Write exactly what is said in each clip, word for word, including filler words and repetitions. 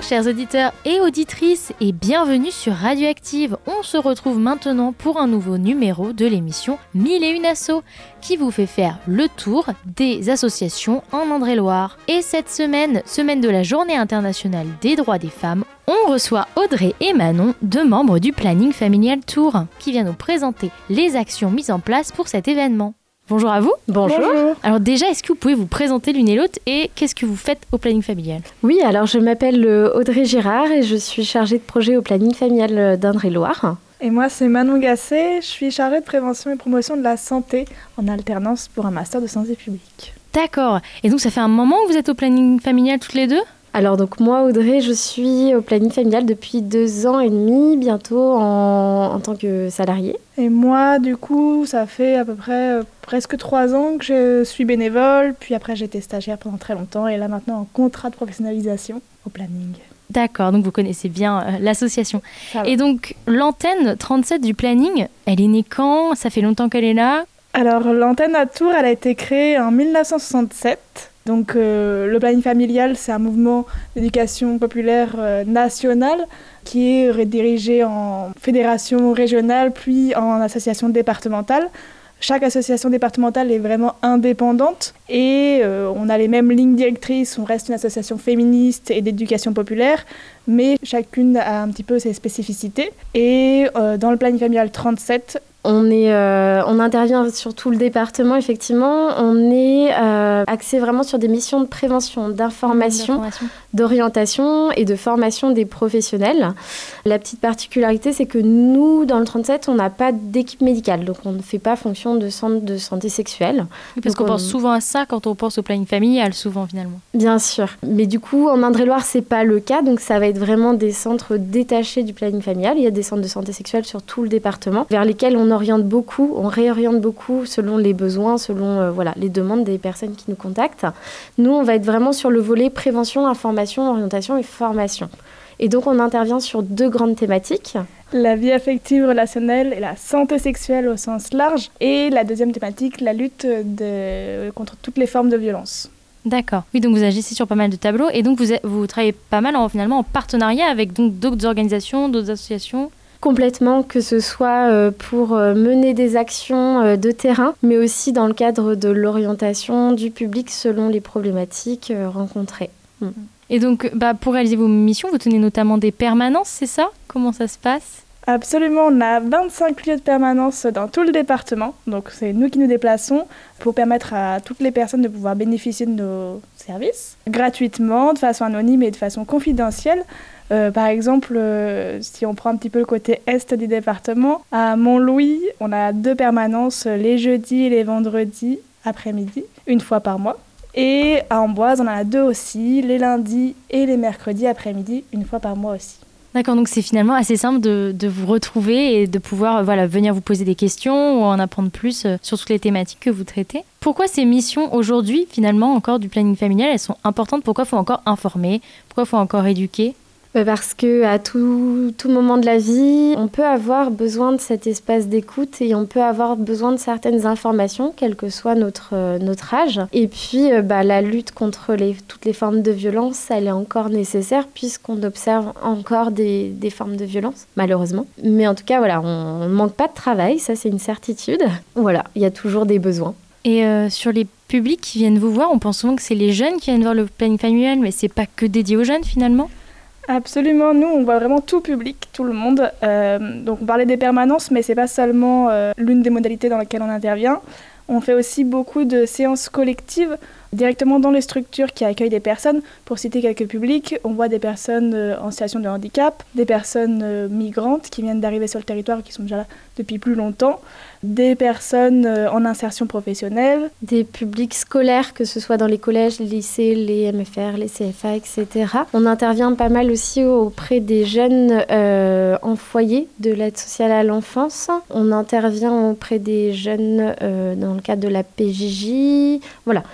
chers auditeurs et auditrices, et bienvenue sur Radioactive. On se retrouve maintenant pour un nouveau numéro de l'émission Mille et une assos, qui vous fait faire le tour des associations en Indre-et-Loire. Et cette semaine, semaine de la Journée internationale des droits des femmes, on reçoit Audrey et Manon, deux membres du Planning Familial Tour, qui vient nous présenter les actions mises en place pour cet événement. Bonjour à vous. Bonjour. Bonjour. Alors déjà, est-ce que vous pouvez vous présenter l'une et l'autre et qu'est-ce que vous faites au Planning Familial ? Oui, alors je m'appelle Audrey Girard et je suis chargée de projet au Planning Familial d'Indre-et-Loire. Et moi, c'est Manon Gasset, je suis chargée de prévention et promotion de la santé en alternance pour un master de santé publique. D'accord. Et donc ça fait un moment que vous êtes au Planning Familial toutes les deux ? Alors donc moi, Audrey, je suis au Planning Familial depuis deux ans et demi, bientôt en, en tant que salariée. Et moi, du coup, ça fait à peu près euh, presque trois ans que je suis bénévole, puis après j'étais stagiaire pendant très longtemps et là maintenant en contrat de professionnalisation au planning. D'accord, donc vous connaissez bien euh, l'association. Et donc l'antenne trente-sept du planning, elle est née quand ? Ça fait longtemps qu'elle est là ? Alors l'antenne à Tours, elle a été créée en dix-neuf cent soixante-sept. Donc euh, le planning familial, c'est un mouvement d'éducation populaire euh, national qui est dirigé en fédération régionale puis en association départementale. Chaque association départementale est vraiment indépendante et euh, on a les mêmes lignes directrices, on reste une association féministe et d'éducation populaire, mais chacune a un petit peu ses spécificités. Et euh, dans le planning familial trente-sept, On, est, euh, on intervient sur tout le département, effectivement. On est euh, axé vraiment sur des missions de prévention, d'information, d'information, d'orientation et de formation des professionnels. La petite particularité, c'est que nous, dans le trente-sept, on n'a pas d'équipe médicale. Donc, on ne fait pas fonction de centre de santé sexuelle. Oui, parce donc qu'on on... pense souvent à ça quand on pense au planning familial, souvent, finalement. Bien sûr. Mais du coup, en Indre-et-Loire, ce n'est pas le cas. Donc, ça va être vraiment des centres détachés du planning familial. Il y a des centres de santé sexuelle sur tout le département, vers lesquels on oriente beaucoup, on réoriente beaucoup selon les besoins, selon euh, voilà, les demandes des personnes qui nous contactent. Nous, on va être vraiment sur le volet prévention, information, orientation et formation. Et donc, on intervient sur deux grandes thématiques. La vie affective relationnelle et la santé sexuelle au sens large. Et la deuxième thématique, la lutte de... contre toutes les formes de violence. D'accord. Oui, donc vous agissez sur pas mal de tableaux. Et donc, vous, vous travaillez pas mal en, finalement en partenariat avec donc, d'autres organisations, d'autres associations ? Complètement, que ce soit pour mener des actions de terrain, mais aussi dans le cadre de l'orientation du public selon les problématiques rencontrées. Mm. Et donc, bah, pour réaliser vos missions, vous tenez notamment des permanences, c'est ça ? Comment ça se passe ? Absolument, on a vingt-cinq lieux de permanence dans tout le département, donc c'est nous qui nous déplaçons pour permettre à toutes les personnes de pouvoir bénéficier de nos services gratuitement, de façon anonyme et de façon confidentielle. Euh, par exemple, euh, si on prend un petit peu le côté est du département, à Montlouis, on a deux permanences les jeudis et les vendredis après-midi, une fois par mois. Et à Amboise, on en a deux aussi, les lundis et les mercredis après-midi, une fois par mois aussi. D'accord, donc c'est finalement assez simple de, de vous retrouver et de pouvoir voilà, venir vous poser des questions ou en apprendre plus sur toutes les thématiques que vous traitez. Pourquoi ces missions aujourd'hui, finalement, encore du planning familial, elles sont importantes ? Pourquoi il faut encore informer ? Pourquoi il faut encore éduquer ? Parce qu'à tout, tout moment de la vie, on peut avoir besoin de cet espace d'écoute et on peut avoir besoin de certaines informations, quel que soit notre, euh, notre âge. Et puis, euh, bah, la lutte contre les, toutes les formes de violence, elle est encore nécessaire puisqu'on observe encore des, des formes de violence, malheureusement. Mais en tout cas, voilà, on ne manque pas de travail, ça c'est une certitude. Voilà, il y a toujours des besoins. Et euh, sur les publics qui viennent vous voir, on pense souvent que c'est les jeunes qui viennent voir le planning familial, mais c'est pas que dédié aux jeunes finalement ? Absolument, nous on voit vraiment tout public, tout le monde. Euh, donc on parlait des permanences, mais c'est pas seulement euh, l'une des modalités dans laquelle on intervient. On fait aussi beaucoup de séances collectives directement dans les structures qui accueillent des personnes. Pour citer quelques publics, on voit des personnes euh, en situation de handicap, des personnes euh, migrantes qui viennent d'arriver sur le territoire, qui sont déjà là depuis plus longtemps, des personnes euh, en insertion professionnelle. Des publics scolaires, que ce soit dans les collèges, les lycées, les M F R, les C F A, et cetera. On intervient pas mal aussi auprès des jeunes euh, en foyer de l'aide sociale à l'enfance. On intervient auprès des jeunes euh, dans le cadre de la P J J. Voilà, très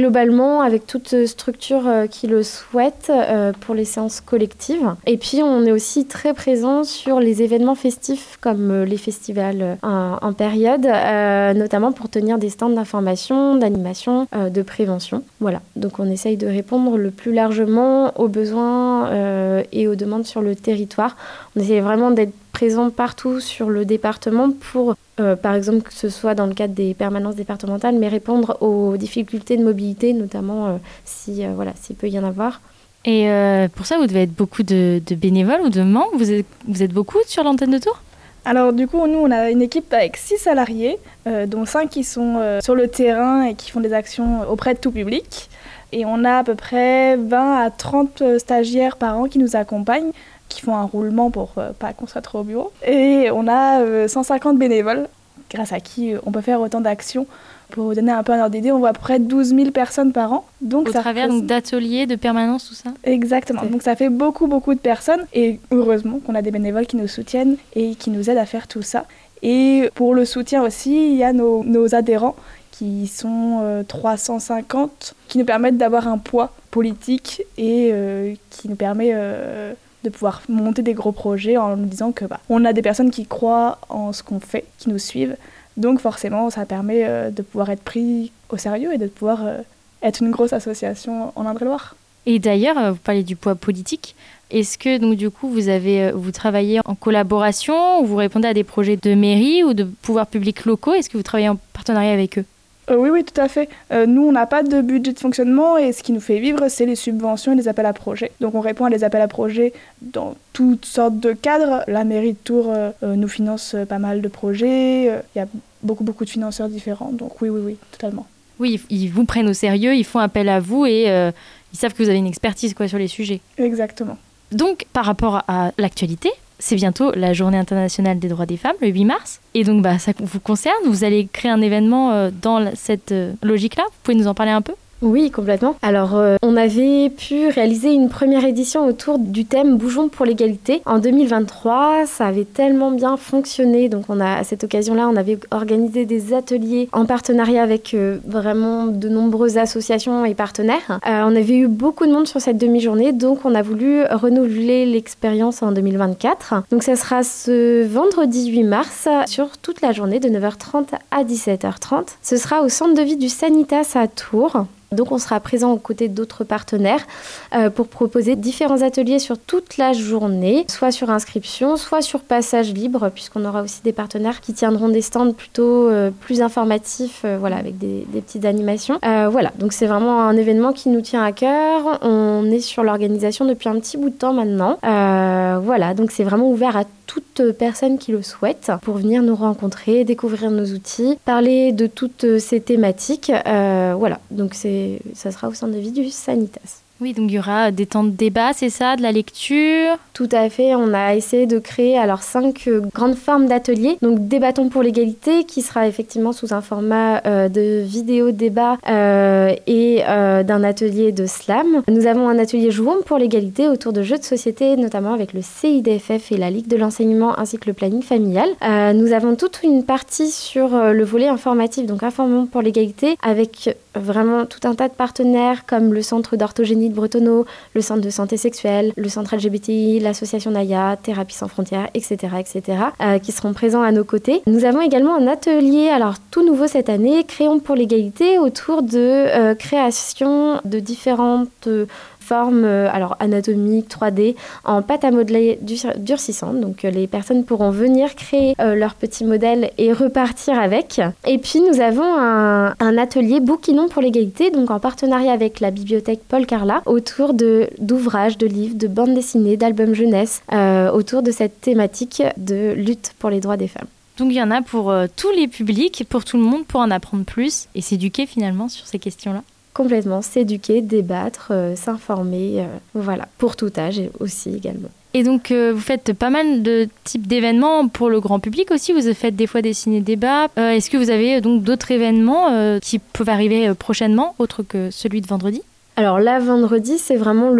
globalement avec toute structure euh, qui le souhaite euh, pour les séances collectives. Et puis on est aussi très présent sur les événements festifs comme euh, les festivals en, en période, euh, notamment pour tenir des stands d'information, d'animation, euh, de prévention. Voilà, donc on essaye de répondre le plus largement aux besoins euh, et aux demandes sur le territoire. On essaye vraiment d'être présent partout sur le département pour, euh, par exemple, que ce soit dans le cadre des permanences départementales, mais répondre aux difficultés de mobilité, notamment euh, si, euh, voilà, s'il peut y en avoir. Et euh, pour ça, vous devez être beaucoup de, de bénévoles ou de membres. Vous êtes, vous êtes beaucoup sur l'antenne de Tours ? Alors du coup, nous, on a une équipe avec six salariés, euh, dont cinq qui sont euh, sur le terrain et qui font des actions auprès de tout public. Et on a à peu près vingt à trente stagiaires par an qui nous accompagnent, qui font un roulement pour euh, pas qu'on soit trop au bureau. Et on a euh, cent cinquante bénévoles, grâce à qui euh, on peut faire autant d'actions. Pour vous donner un peu un ordre d'idée, on voit à peu près douze mille personnes par an. Donc Au ça travers fait... donc, d'ateliers, de permanences, tout ça ? Exactement. C'est... Donc ça fait beaucoup, beaucoup de personnes. Et heureusement qu'on a des bénévoles qui nous soutiennent et qui nous aident à faire tout ça. Et pour le soutien aussi, il y a nos, nos adhérents qui sont euh, trois cent cinquante, qui nous permettent d'avoir un poids politique et euh, qui nous permet... Euh, de pouvoir monter des gros projets en nous disant que bah, on a des personnes qui croient en ce qu'on fait, qui nous suivent. Donc forcément, ça permet euh, de pouvoir être pris au sérieux et de pouvoir euh, être une grosse association en Indre-et-Loire. Et d'ailleurs, vous parlez du poids politique. Est-ce que donc du coup vous avez vous travaillez en collaboration ou vous répondez à des projets de mairie ou de pouvoirs publics locaux ? Est-ce que vous travaillez en partenariat avec eux ? Euh, oui, oui, tout à fait. Euh, nous, on n'a pas de budget de fonctionnement et ce qui nous fait vivre, c'est les subventions et les appels à projets. Donc on répond à des appels à projets dans toutes sortes de cadres. La mairie de Tours euh, nous finance pas mal de projets. Il y a beaucoup, beaucoup de financeurs différents. Donc oui, oui, oui, totalement. Oui, ils vous prennent au sérieux, ils font appel à vous et euh, ils savent que vous avez une expertise quoi, sur les sujets. Exactement. Donc, par rapport à l'actualité, c'est bientôt la Journée internationale des droits des femmes, le huit mars. Et donc, bah, ça vous concerne. Vous allez créer un événement euh, dans cette euh, logique-là. Vous pouvez nous en parler un peu ? Oui, complètement. Alors, euh, on avait pu réaliser une première édition autour du thème « Bougeons pour l'égalité » en deux mille vingt-trois. Ça avait tellement bien fonctionné. Donc, on a, à cette occasion-là, on avait organisé des ateliers en partenariat avec euh, vraiment de nombreuses associations et partenaires. Euh, on avait eu beaucoup de monde sur cette demi-journée. Donc, on a voulu renouveler l'expérience en deux mille vingt-quatre. Donc, ça sera ce vendredi huit mars sur toute la journée de neuf heures trente à dix-sept heures trente. Ce sera au centre de vie du Sanitas à Tours. Donc on sera présent aux côtés d'autres partenaires euh, pour proposer différents ateliers sur toute la journée, soit sur inscription, soit sur passage libre, puisqu'on aura aussi des partenaires qui tiendront des stands plutôt euh, plus informatifs, euh, voilà, avec des, des petites animations. Euh, voilà, donc c'est vraiment un événement qui nous tient à cœur. On est sur l'organisation depuis un petit bout de temps maintenant. Euh, voilà, donc c'est vraiment ouvert à toute personne qui le souhaite pour venir nous rencontrer, découvrir nos outils, parler de toutes ces thématiques. Euh, voilà, donc c'est ça sera au centre de vie du Sanitas. Oui, donc il y aura des temps de débat, c'est ça, de la lecture. Tout à fait, on a essayé de créer alors cinq euh, grandes formes d'ateliers. Donc Débattons pour l'égalité, qui sera effectivement sous un format euh, de vidéo débat euh, et euh, d'un atelier de slam. Nous avons un atelier Jouons pour l'égalité autour de jeux de société, notamment avec le C I D F F et la Ligue de l'enseignement ainsi que le planning familial. Euh, nous avons toute une partie sur euh, le volet informatif, donc Informons pour l'égalité, avec vraiment tout un tas de partenaires comme le Centre d'orthogénie de Bretonneau, le Centre de santé sexuelle, le Centre L G B T I, l'association Naya, Thérapie sans frontières, et cetera, et cetera, euh, qui seront présents à nos côtés. Nous avons également un atelier, alors tout nouveau cette année, Créons pour l'égalité, autour de euh, création de différentes euh, formes euh, alors anatomiques, trois D, en pâte à modeler durcissante. Donc euh, les personnes pourront venir créer euh, leur petit modèle et repartir avec. Et puis nous avons un, un atelier Bouquinons pour l'égalité, donc en partenariat avec la bibliothèque Paul Carla, autour de, d'ouvrages, de livres, de bandes dessinées, d'albums jeunesse, euh, autour de cette thématique de lutte pour les droits des femmes. Donc il y en a pour euh, tous les publics, pour tout le monde, pour en apprendre plus et s'éduquer finalement sur ces questions-là. Complètement, s'éduquer, débattre, euh, s'informer, euh, voilà, pour tout âge aussi également. Et donc, euh, vous faites pas mal de types d'événements pour le grand public aussi. Vous faites des fois des ciné-débats. Euh, est-ce que vous avez donc d'autres événements euh, qui peuvent arriver prochainement, autres que celui de vendredi ? Alors là, vendredi, c'est vraiment le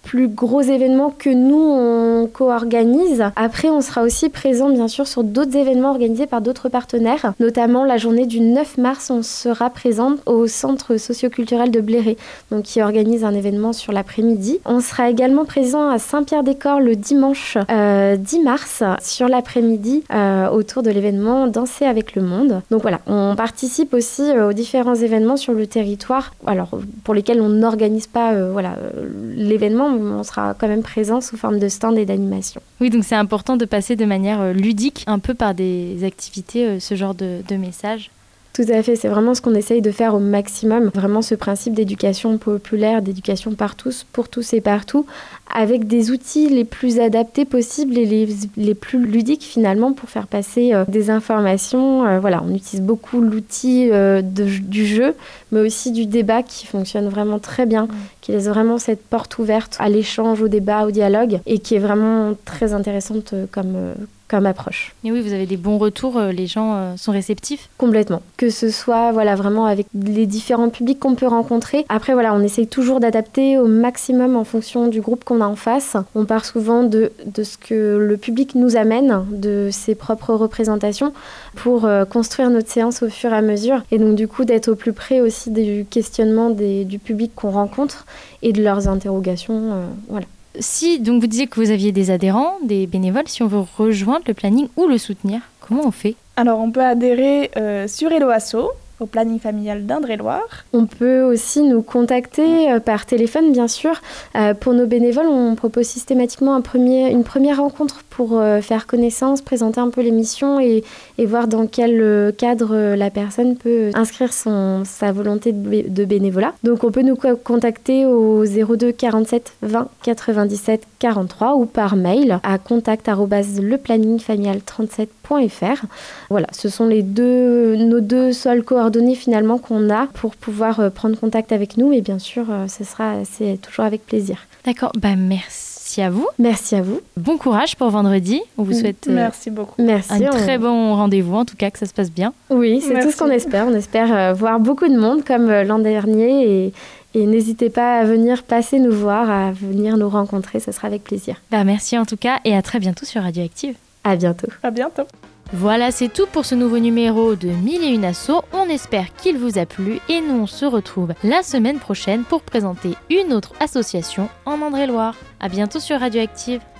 plus gros événements que nous, on co-organise. Après, on sera aussi présent, bien sûr, sur d'autres événements organisés par d'autres partenaires. Notamment, la journée du neuf mars, on sera présent au Centre socioculturel de Bléré, donc qui organise un événement sur l'après-midi. On sera également présent à Saint-Pierre-des-Corps le dimanche euh, dix mars, sur l'après-midi, euh, autour de l'événement Danser avec le monde. Donc voilà, on participe aussi euh, aux différents événements sur le territoire, alors pour lesquels on n'organise pas euh, voilà, euh, l'événement, on sera quand même présent sous forme de stand et d'animation. Oui, donc c'est important de passer de manière euh, ludique, un peu par des activités, euh, ce genre de, de messages. Tout à fait, c'est vraiment ce qu'on essaye de faire au maximum, vraiment ce principe d'éducation populaire, d'éducation par tous, pour tous et partout, avec des outils les plus adaptés possibles et les, les plus ludiques finalement pour faire passer euh, des informations. Euh, voilà, on utilise beaucoup l'outil euh, de, du jeu, mais aussi du débat qui fonctionne vraiment très bien, mmh. qui laisse vraiment cette porte ouverte à l'échange, au débat, au dialogue, et qui est vraiment très intéressante euh, comme euh, comme approche. Et oui, vous avez des bons retours, les gens sont réceptifs ? Complètement. Que ce soit voilà, vraiment avec les différents publics qu'on peut rencontrer. Après, voilà, on essaye toujours d'adapter au maximum en fonction du groupe qu'on a en face. On part souvent de, de ce que le public nous amène, de ses propres représentations, pour euh, construire notre séance au fur et à mesure. Et donc, du coup, d'être au plus près aussi du questionnement des, du public qu'on rencontre et de leurs interrogations. Euh, voilà. Si, donc vous disiez que vous aviez des adhérents, des bénévoles, si on veut rejoindre le planning ou le soutenir, comment on fait ? Alors, on peut adhérer euh, sur Hello Asso, au planning familial d'Indre-et-Loire. On peut aussi nous contacter euh, par téléphone, bien sûr. Euh, pour nos bénévoles, on propose systématiquement un premier, une première rencontre pour euh, faire connaissance, présenter un peu l'émission et, et voir dans quel euh, cadre euh, la personne peut inscrire son, sa volonté de, bé- de bénévolat. Donc, on peut nous co- contacter au zéro deux quarante-sept vingt quatre-vingt-dix-sept quarante-trois ou par mail à contact arobase le planning familial trente-sept point f r. Voilà, ce sont les deux, nos deux seuls coordonnées finalement qu'on a pour pouvoir euh, prendre contact avec nous. Et bien sûr, euh, ce sera, c'est toujours avec plaisir. D'accord, bah merci à vous. Merci à vous. Bon courage pour vendredi. On vous souhaite euh, Merci beaucoup. Merci, un on... très bon rendez-vous, en tout cas que ça se passe bien. Oui, c'est Merci. tout ce qu'on espère. On espère euh, voir beaucoup de monde comme euh, l'an dernier et, et n'hésitez pas à venir passer nous voir, à venir nous rencontrer, ce sera avec plaisir. Bah merci en tout cas et à très bientôt sur Radioactive. À bientôt. À bientôt. Voilà, c'est tout pour ce nouveau numéro de Mille et une assos. On espère qu'il vous a plu et nous on se retrouve la semaine prochaine pour présenter une autre association en Indre-et-Loire. À bientôt sur Radioactive.